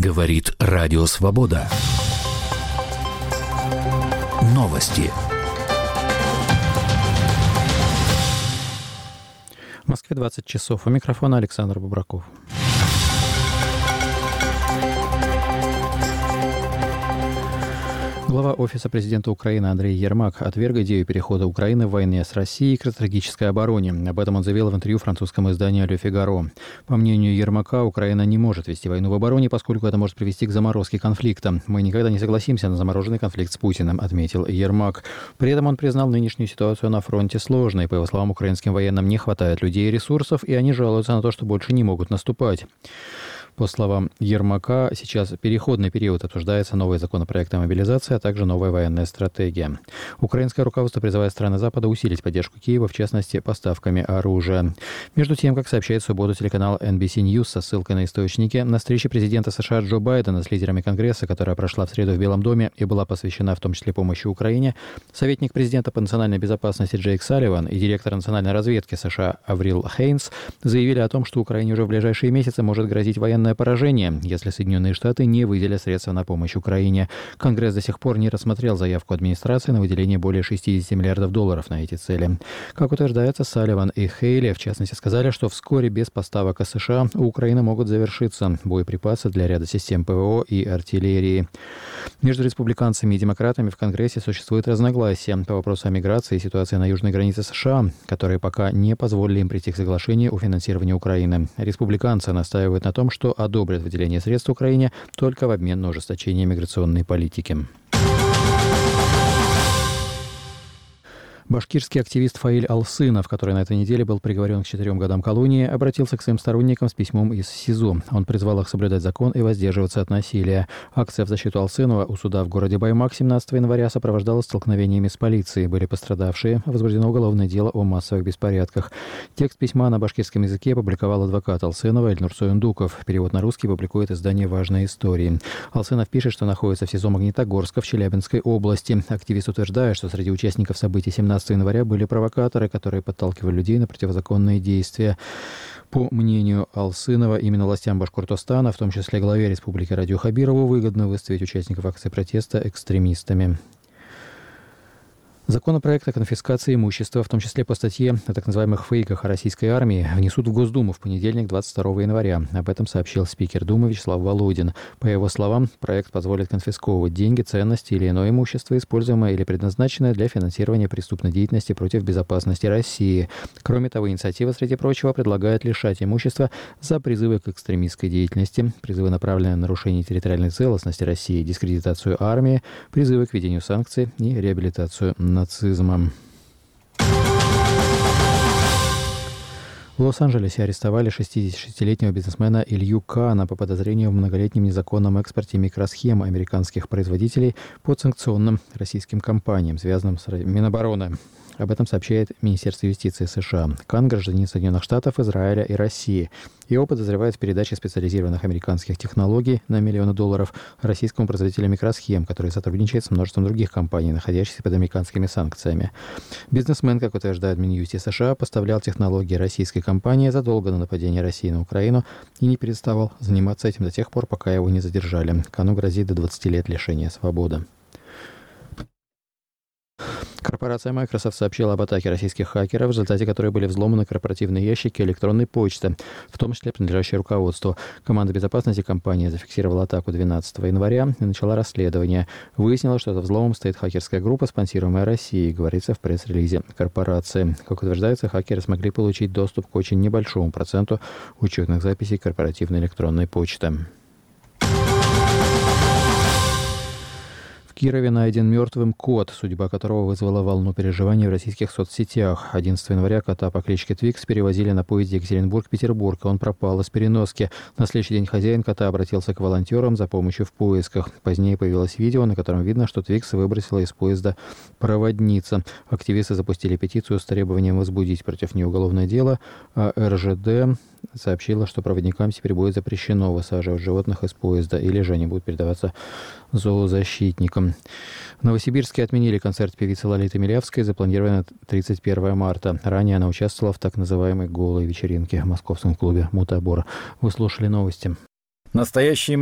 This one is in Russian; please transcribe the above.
Говорит Радио Свобода. Новости. В Москве 20 часов. У микрофона Александр Бубраков. Глава Офиса президента Украины Андрей Ермак отверг идею перехода Украины в войне с Россией к стратегической обороне. Об этом он заявил в интервью французскому изданию «Le Figaro». По мнению Ермака, Украина не может вести войну в обороне, поскольку это может привести к заморозке конфликта. «Мы никогда не согласимся на замороженный конфликт с Путиным», отметил Ермак. При этом он признал нынешнюю ситуацию на фронте сложной. По его словам, украинским военным не хватает людей и ресурсов, и они жалуются на то, что больше не могут наступать. По словам Ермака, сейчас переходный период, обсуждается новый законопроект о мобилизации, а также новая военная стратегия. Украинское руководство призывает страны Запада усилить поддержку Киева, в частности, поставками оружия. Между тем, как сообщает в субботу телеканал NBC News со ссылкой на источники, на встрече президента США Джо Байдена с лидерами Конгресса, которая прошла в среду в Белом доме и была посвящена в том числе помощи Украине, советник президента по национальной безопасности Джейк Салливан и директор национальной разведки США Аврил Хейнс заявили о том, что Украине уже в ближайшие месяцы может грозить военное поражение, если Соединенные Штаты не выделят средства на помощь Украине. Конгресс до сих пор не рассмотрел заявку администрации на выделение более 60 миллиардов долларов на эти цели. Как утверждается, Салливан и Хейли, в частности, сказали, что вскоре без поставок из США у Украины могут завершиться боеприпасы для ряда систем ПВО и артиллерии. Между республиканцами и демократами в Конгрессе существует разногласие по вопросу о миграции и ситуации на южной границе США, которые пока не позволили им прийти к соглашению о финансировании Украины. Республиканцы настаивают на том, что одобрят выделение средств Украине только в обмен на ужесточение миграционной политики. Башкирский активист Фаиль Алсынов, который на этой неделе был приговорен к 4 годам колонии, обратился к своим сторонникам с письмом из СИЗО. Он призвал их соблюдать закон и воздерживаться от насилия. Акция в защиту Алсынова у суда в городе Баймак 17 января сопровождалась столкновениями с полицией. Были пострадавшие. Возбуждено уголовное дело о массовых беспорядках. Текст письма на башкирском языке опубликовал адвокат Алсынова Эльнур Союндуков. Перевод на русский публикует издание «Важные истории». Алсынов пишет, что находится в СИЗО Магнитогорска в Челябинской области. Активист утверждает, что среди участников событий 17 января были провокаторы, которые подталкивали людей на противозаконные действия. По мнению Алсынова, именно властям Башкортостана, в том числе главе республики Радио Хабирову, выгодно выставить участников акции протеста экстремистами. Законопроект о конфискации имущества, в том числе по статье о так называемых фейках о российской армии, внесут в Госдуму в понедельник, 22 января. Об этом сообщил спикер Думы Вячеслав Володин. По его словам, проект позволит конфисковывать деньги, ценности или иное имущество, используемое или предназначенное для финансирования преступной деятельности против безопасности России. Кроме того, инициатива, среди прочего, предлагает лишать имущества за призывы к экстремистской деятельности, призывы, направленные на нарушение территориальной целостности России, дискредитацию армии, призывы к введению санкций и реабилитацию нацизмом. В Лос-Анджелесе арестовали 66-летнего бизнесмена Илью Каана по подозрению в многолетнем незаконном экспорте микросхем американских производителей подсанкционным российским компаниям, связанным с Минобороны. Об этом сообщает Министерство юстиции США. Кан – гражданин Соединенных Штатов, Израиля и России. Его подозревают в передаче специализированных американских технологий на миллионы долларов российскому производителю микросхем, который сотрудничает с множеством других компаний, находящихся под американскими санкциями. Бизнесмен, как утверждает Минюсти США, поставлял технологии российской компании задолго до нападения России на Украину и не переставал заниматься этим до тех пор, пока его не задержали. Кану грозит до 20 лет лишения свободы. Корпорация Microsoft сообщила об атаке российских хакеров, в результате которой были взломаны корпоративные ящики электронной почты, в том числе принадлежащие руководству. Команда безопасности компании зафиксировала атаку 12 января и начала расследование. Выяснилось, что за взломом стоит хакерская группа, спонсируемая Россией, говорится в пресс-релизе корпорации. Как утверждается, хакеры смогли получить доступ к очень небольшому проценту учетных записей корпоративной электронной почты. В Кирове найден мертвым кот, судьба которого вызвала волну переживаний в российских соцсетях. 11 января кота по кличке Твикс перевозили на поезде Екатеринбург-Петербург, а он пропал из переноски. На следующий день хозяин кота обратился к волонтерам за помощью в поисках. Позднее появилось видео, на котором видно, что Твикс выбросила из поезда проводница. Активисты запустили петицию с требованием возбудить против нее уголовное дело, а РЖД сообщила, что проводникам теперь будет запрещено высаживать животных из поезда, или же они будут передаваться зоозащитникам. В Новосибирске отменили концерт певицы Лолиты Милявской, запланированный на 31 марта. Ранее она участвовала в так называемой «голой вечеринке» в московском клубе «Мутабор». Вы слушали новости. Настоящие